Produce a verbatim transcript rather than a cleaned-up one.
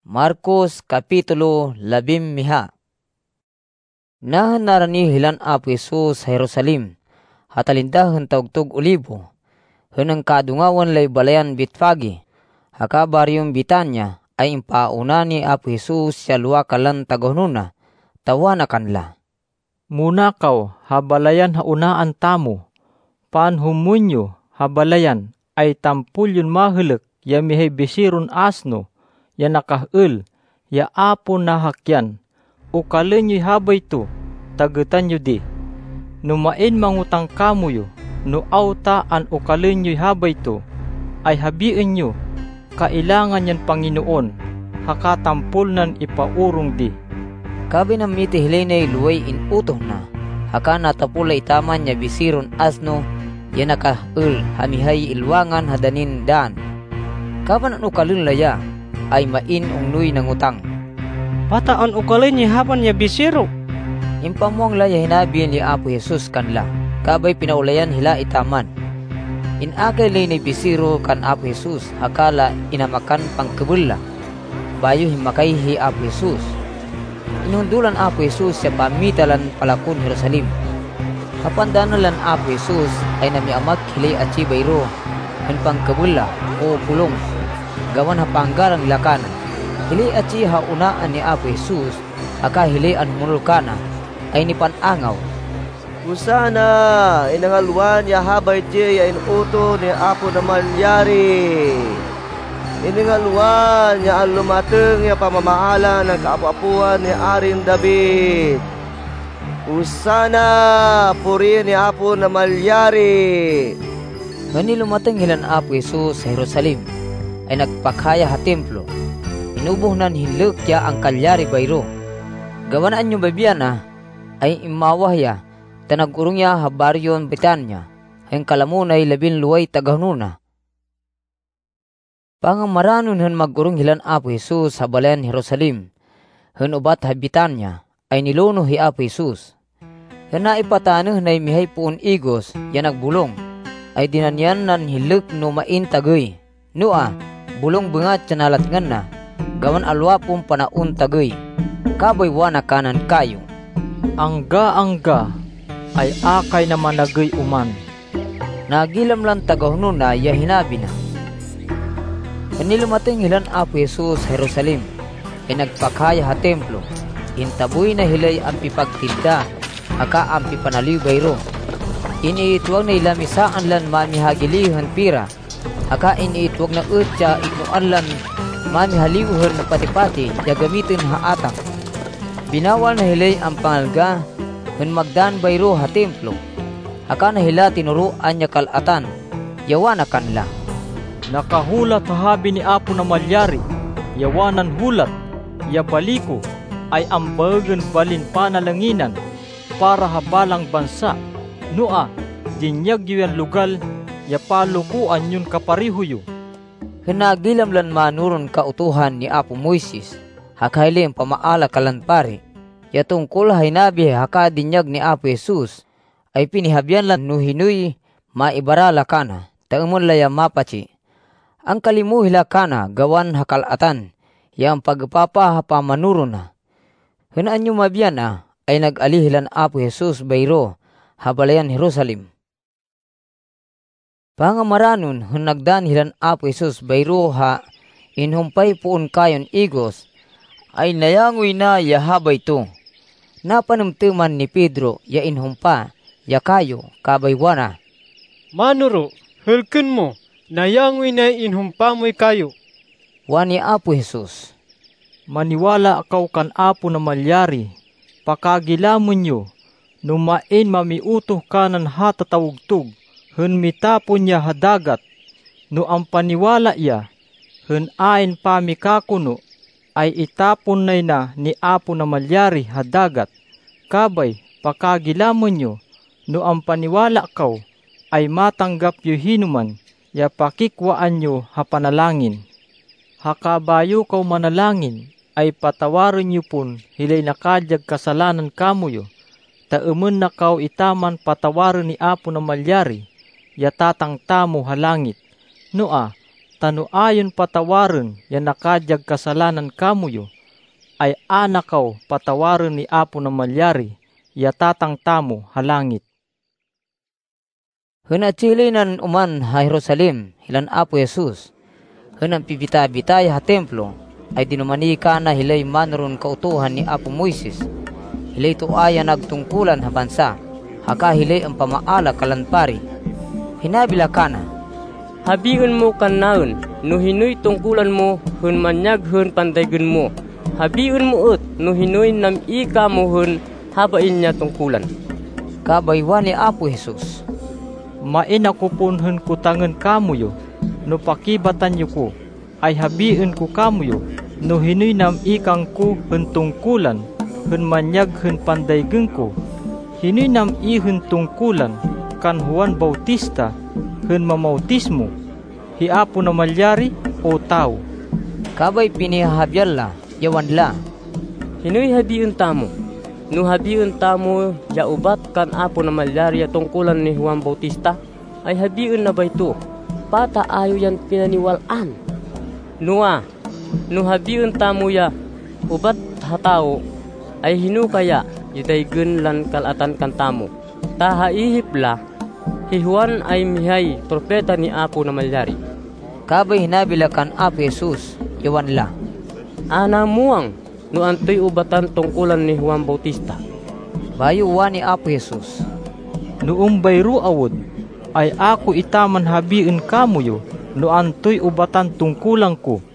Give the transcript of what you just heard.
Marcos Kapitulo labim miha. Nahan narani hilan Apo Jesus sa Jerusalem, hatalinda hen tawgtog Olibo, henang kadungawan lay balayan Betfage, haka baryong Betania ay impauna ni Apo Jesus sa luwa kalan tagahununa, tawana kanla. Muna kaw, habalayan haunaan tamo, paan humunyo, habalayan, ay tampul yun mahulek, ya mihay bisirun asno, ya nakahul, ya apo na hakyan, ukalin yo'y habay to, tagutan nyo di. Numain mangutang kamo yo, no auta an ukalin yo'y habay to, ay habiin nyo, kailangan yan Panginoon, hakatampul nan ipaurong di. Kabi ng miti hilinay luway inutoh na, haka natapula itaman niya bisirun asno, ya nakahul, hamihay ilwangan hadanin daan. Kaban ang ukalin laya, ay main ungnoy ng utang. Pataan ukalin niya hapan niya bisiro. Impamuang laya hinabihan ni Apo Jesus kanla, kabay pinaulayan hila itaman. Inakay lay ni bisiro kan Apo Jesus, hakala inamakan pangkabula. Bayo himakay hi Apo Jesus. Inundulan Apo Jesus sa pamitalan palakon Jerusalem. Kapandanalan Apo Jesus ay namiamak hilay at bayro, han pangkabula o pulong. Gawan hapanggarang lakanan. Hili at siya haunaan ni Apo Jesus, aka hili an mulukana, ay nipanangaw. Usana, inangalwan ya habay siya inuto ni Apo na malyari. Inangalwan ya ang lumateng ya pamamahala ng kaapu-apuan ni Aring David. Usana, purihin ni Apo na malyari. Ngani lumateng hilan Apo Jesus sa Jerusalem, ay nagpakaya ha templo. Inubuh nan hinlukya ang kalyari bayro. Gawanaan nyo babiyana ay imawahya, tanagurungya ha baryon Betania, ang kalamunay labin luway tagahununa. Pangamaranon han magurung hilan Apo Jesus sa balayan Jerusalem, han ubat ha Betania, ay niluno hi Apo Jesus. Han naipatano na mihay puun igos, yan nagbulong, ay dinanyan nan hiluk no main tagoy. Nua, bulong bungat canalatngan na, gawan alwa pong panaun tagoy, kaboy wana kanan kayo. Angga-angga, ay akay na managay uman. Nagilam lang tagahuno na, ya hinabi na. Kanilumating hilan Apo Jesus sa Jerusalem, ay nagpakaya ha templo, intaboy na hilay ang pipagtilda, aka ang pipanaliw bayro. Iniituwag na ilamisaan lan mamihagilihan pira, aka iniituwag na utya itnuan lan mamihaliwhan na pati-pati, ya gamitin ha atang. Binawal na hilay ang pangalga, hun magdan bayro ha templo, aka na hila tinuruan niya kalatan, yawana kanla. Nakahulat hahabi ni Apo na malyari, yawanan hulat, ya baliko, ay ambagan balin panalanginan, para habalang bansa. Nua, dinyag yuyan lugal, ya palukuan yun kaparihuyo. Hinagilam lan manuron kautuhan ni Apo Moises, hakailim pamaala kalanpari, ya tungkol hinabi haka dinyag ni Apo Jesus, ay pinihabyan lan nuhinuy maibarala kana, taumon laya mapachi. Ang kalimuhila kana gawan hakalatan, yang pagpapa hapamanuron na. Hinaan nyo mabyan na, ay nag-alihilan Apo Jesus bayro, habalayan Jerusalem. Pangamaranon, hunagdan hilan Apo Jesus bayro ha, inhumpay puon kayon igos, ay nayangoy na yahabay to. Napanumtuman ni Pedro, ya inhumpa, ya kayo, kabaywana. Manuro, hulken mo, nayangoy na inhumpa mo'y kayo. Wani Apo Jesus. Maniwala akaw kan Apo na malyari, pakagilamon nyo, numain mamiutoh kanan hatatawugtog, hun mitapon niya hadagat, no ang paniwala iya, hun ain pamikakuno, ay itapon nay na ni Apo na malyari hadagat, kabay pakagilamon nyo, no ang paniwala kaw, ay matanggap yu hinuman, ya pakikwaan nyo hapanalangin. Hakabayo kaw manalangin, ay patawarin niyo pun hilay nakadyag kasalanan kamuyo, taumen na kaw itaman patawarin ni Apo na malyari, yatatang tamo halangit. Noa, Tano ayon patawaran yan nakadyag kasalanan kamuyo, ay anakaw patawaran ni Apo na malyari, yatatang tamo halangit. Hunachilinan uman ha Jerusalem, hilan Apo Jesus. Hunang pibita-bitay ha templo, ay dinumanika na hilay manron kautuhan ni Apo Moises. Hilay tuaya nagtungkulan ha bansa, haka hilay ang pamaala kalanpari. Hinabila ka na, habiun mo kanaon, no hinoy tungkulan mo, hun manyag hun pandaygun mo. Habiun mo ut, no hinoy nam ika mo hun, habain niya tungkulan. Kabaywa ni Apo Jesus, main ako punhun kutangan kamuyo, no pakibatan yu ko, ay habiun ko kamuyo, no hinoy nam ikang ko hun tungkulan, hun manyag hun pandaygun ko. Hinoy nam i hun tungkulan, kan Juan Bautista, hun mamautismo, hi Apo na malyari o tao. kabay pinihahabyal la, yawan la. Hinoy habiun tamo, no habiun tamo ya ubat kan Apo na malyari tungkulan ni Juan Bautista, ay habiun na ba ito, pata ayo yan pinaniwalaan. Nua, no habiun tamo ya ubat hatao, ay hinu kaya yudaygun lan kalatan kan tamo. Tahaihip la, hi Juan ay mihay propeta ni Apo na malyari. Kabay hinabila kan Apo Jesus, yawan la. Ana muang, no antoy ubatan tungkulan ni Juan Bautista. Bayuwa ni Apo Jesus, Noong bayro awod, ay ako itaman habiin kamuyo, no antoy ubatan tungkulan ko.